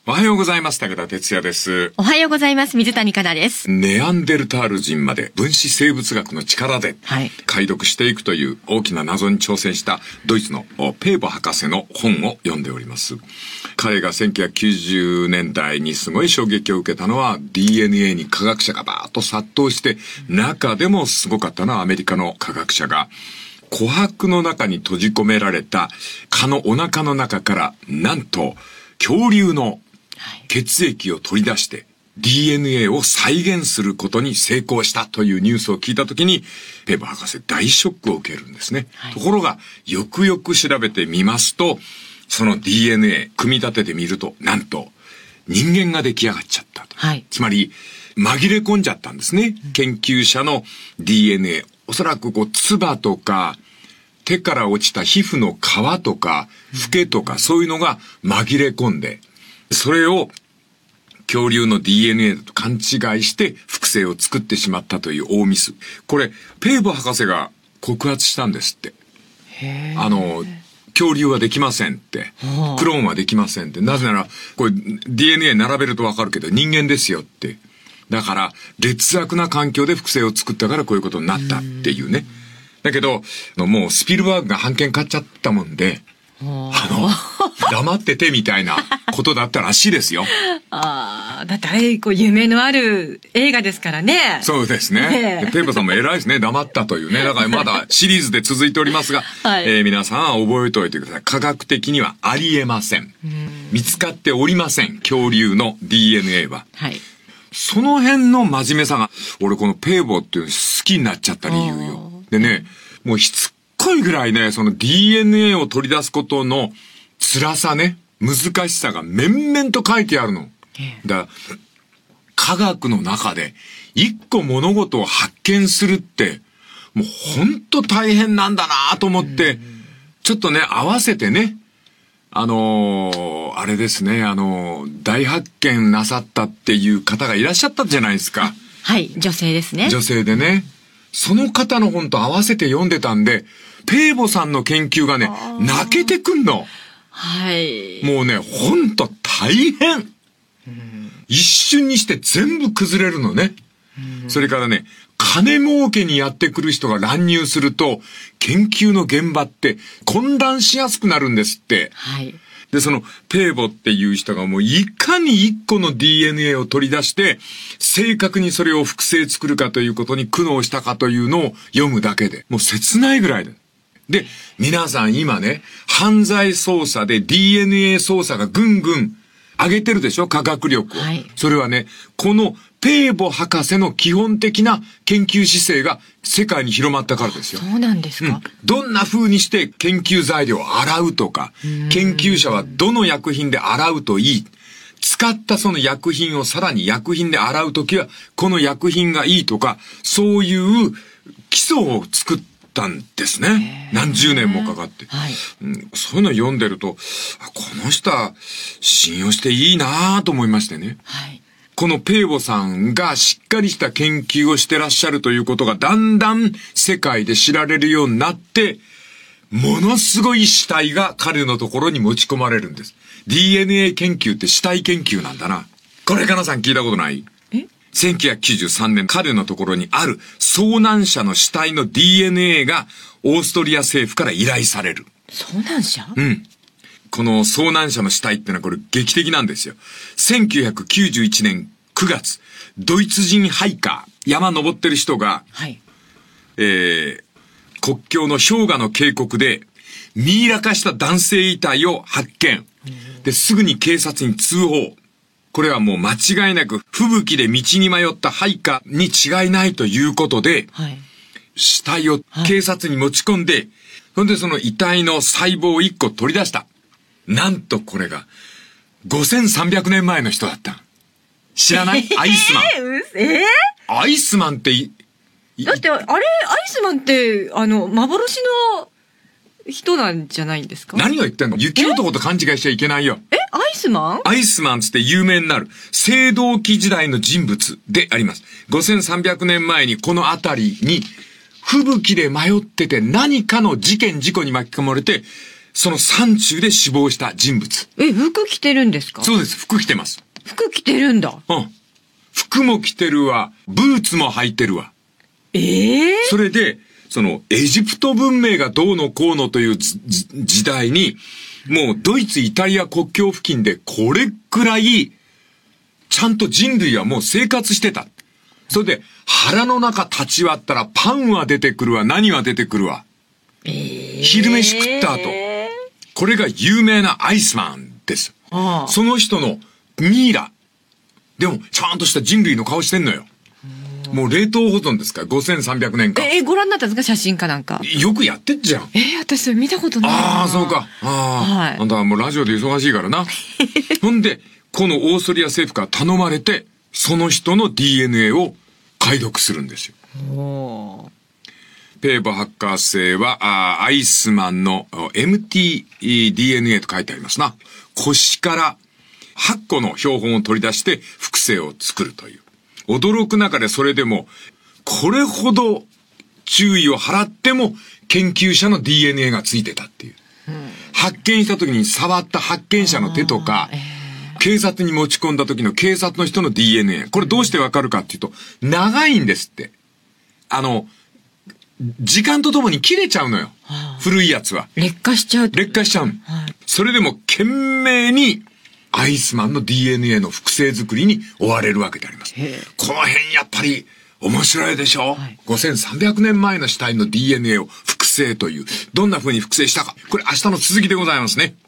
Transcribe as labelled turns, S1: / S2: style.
S1: おはようございます。武田哲也です。
S2: おはようございます。水谷香奈です。
S1: ネアンデルタール人まで分子生物学の力で解読していくという大きな謎に挑戦したドイツのペーボ博士の本を読んでおります。彼が1990年代にすごい衝撃を受けたのは DNA に科学者がバーッと殺到して、中でもすごかったのはアメリカの科学者が琥珀の中に閉じ込められた蚊のお腹の中からなんと恐竜の血液を取り出して DNA を再現することに成功したというニュースを聞いたときに、ペーボ博士大ショックを受けるんですね。ところがよくよく調べてみますと、その DNA 組み立ててみると、なんと人間が出来上がっちゃったと。つまり紛れ込んじゃったんですね。研究者の DNA、おそらく唾とか手から落ちた皮膚の皮とかフケとかそういうのが紛れ込んで、それを恐竜の DNA だと勘違いして複製を作ってしまったという大ミス。これペーボ博士が告発したんですって。恐竜はできませんって、クローンはできませんって。なぜならこれ DNA 並べるとわかるけど人間ですよって。だから劣悪な環境で複製を作ったからこういうことになったっていうね。だけどもうスピルバーグが版権買っちゃったもんで、黙っててみたいなことだったらしいですよ。
S2: だって夢のある映画ですからね。
S1: そうですね。ペーボさんも偉いですね。黙ったというね。だからまだシリーズで続いておりますが、皆さんは覚えておいてください。科学的にはありえません。見つかっておりません。恐竜の DNA は。その辺の真面目さが、俺このペーボっていうの好きになっちゃった理由よ。でね、もうしつこいぐらいね、その DNA を取り出すことの辛さね、難しさが面々と書いてあるの。だから科学の中で一個物事を発見するってもうほんと大変なんだなと思って、ちょっとね合わせてね、あれですね、大発見なさったっていう方がいらっしゃったじゃないですか。
S2: 女性ですね。
S1: 女性でね、その方の本と合わせて読んでたんで、ペーボさんの研究がね泣けてくんの。もうね、ほんと大変。一瞬にして全部崩れるのね。それからね、金儲けにやってくる人が乱入すると、研究の現場って混乱しやすくなるんですって。で、そのペーボっていう人がもういかに一個の DNA を取り出して、正確にそれを複製作るかということに苦悩したかというのを読むだけで、もう切ないぐらいだ。で、皆さん今ね、犯罪捜査で DNA 捜査がぐんぐん上げてるでしょ、科学力を。それはね、このペーボ博士の基本的な研究姿勢が世界に広まったからですよ。
S2: そうなんですか。
S1: どんな風にして研究材料を洗うとか、研究者はどの薬品で洗うといい。使ったその薬品をさらに薬品で洗うときは、この薬品がいいとか、そういう基礎を作ったんですね。何十年もかかって。そういうのを読んでると、この人は信用していいなと思いましてね。このペーボさんがしっかりした研究をしてらっしゃるということがだんだん世界で知られるようになって、ものすごい死体が彼のところに持ち込まれるんです。DNA 研究って死体研究なんだな。これかなさん聞いたことない？1993年彼のところにある遭難者の死体の DNA がオーストリア政府から依頼される。
S2: 遭難者？
S1: この遭難者の死体ってのはこれ劇的なんですよ。1991年9月、ドイツ人ハイカー、山登ってる人が、国境の氷河の渓谷でミイラ化した男性遺体を発見。で、すぐに警察に通報。これはもう間違いなく吹雪で道に迷ったハイカに違いないということで、死体を警察に持ち込んで、そんでその遺体の細胞を1個取り出した。なんとこれが5300年前の人だった。知らない？アイスマン。アイスマンって
S2: だってあれアイスマンって幻の人なんじゃないんですか？
S1: 何を言ってんの？雪男と勘違いしちゃいけないよ。
S2: アイスマン？
S1: アイスマンつって有名になる青銅器時代の人物であります。5300年前にこの辺りに吹雪で迷ってて何かの事件事故に巻き込まれてその山中で死亡した人物。
S2: 服着てるんですか？
S1: そうです。服着てます。
S2: 服着てるんだ。
S1: うん。服も着てるわ。ブーツも履いてるわ。それで、エジプト文明がどうのこうのという時代に、もうドイツ、イタリア国境付近でこれくらい、ちゃんと人類はもう生活してた。それで、腹の中立ち割ったらパンは出てくるわ、何は出てくるわ。昼飯食った後。これが有名なアイスマンです。その人のミイラ。でも、ちゃんとした人類の顔してんのよ。もう冷凍保存ですから、5300年間。
S2: ご覧になったんですか？写真かなんか。
S1: よくやってっじゃん。
S2: 私それ見たことないな。
S1: そうか。あんたはもうラジオで忙しいからな。ほんで、このオーストリア政府から頼まれて、その人の DNA を解読するんですよ。ペーボ博士は、アイスマンの MT-DNA と書いてありますな。腰から8個の標本を取り出して複製を作るという。驚く中でそれでも、これほど注意を払っても研究者の DNA がついてたっていう。発見した時に触った発見者の手とか、警察に持ち込んだ時の警察の人の DNA。これどうしてわかるかっていうと、長いんですって。時間とともに切れちゃうのよ。古いやつは。
S2: 劣化しちゃう。
S1: 劣化しちゃう。それでも懸命に、アイスマンの DNA の複製作りに追われるわけであります。この辺やっぱり面白いでしょ、5300年前の死体の DNA を複製という。どんな風に複製したか。これ明日の続きでございますね。